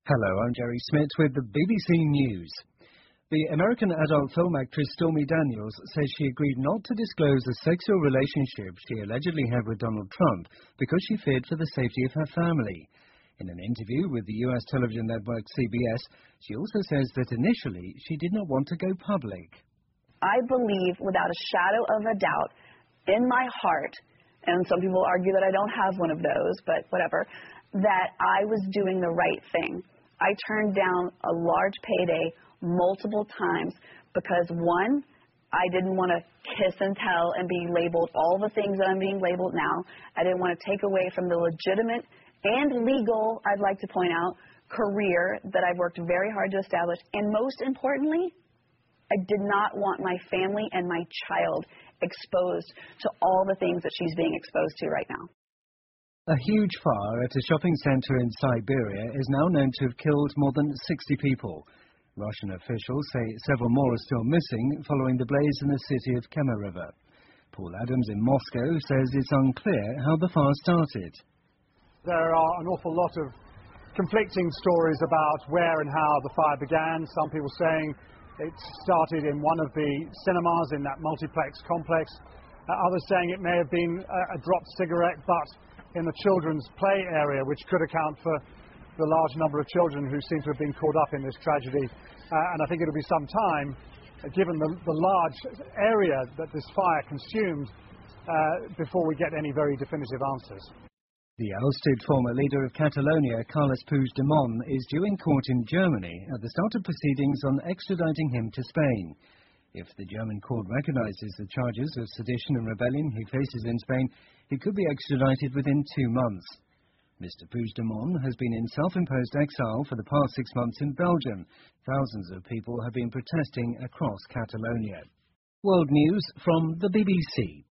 Hello, I'm Jerry Smith with the BBC News. The American adult film actress Stormy Daniels says she agreed not to disclose a sexual relationship she allegedly had with Donald Trump because she feared for the safety of her family. In an interview with the US television network CBS, she also says that initially she did not want to go public. I believe without a shadow of a doubt in my heart, and some people argue that I don't have one of those, but whatever, that I was doing the right thing. I turned down a large payday multiple times because, one, I didn't want to kiss and tell and be labeled all the things that I'm being labeled now. I didn't want to take away from the legitimate and legal, I'd like to point out, career that I've worked very hard to establish. And most importantly, I did not want my family and my child exposed to all the things that she's being exposed to right now. A huge fire at a shopping centre in Siberia is now known to have killed more than 60 people. Russian officials say several more are still missing following the blaze in the city of Kemerovo. Paul Adams in Moscow says it's unclear how the fire started. There are an awful lot of conflicting stories about where and how the fire began. Some people saying it started in one of the cinemas in that multiplex complex. Others saying it may have been a dropped cigarette butt in the children's play area, which could account for the large number of children who seem to have been caught up in this tragedy. And I think it'll be some time, given the large area that this fire consumed, before we get any very definitive answers. The ousted former leader of Catalonia, Carles Puigdemont, is due in court in Germany at the start of proceedings on extraditing him to Spain. If the German court recognises the charges of sedition and rebellion he faces in Spain, he could be extradited within 2 months. Mr. Puigdemont has been in self-imposed exile for the past 6 months in Belgium. Thousands of people have been protesting across Catalonia. World News from the BBC.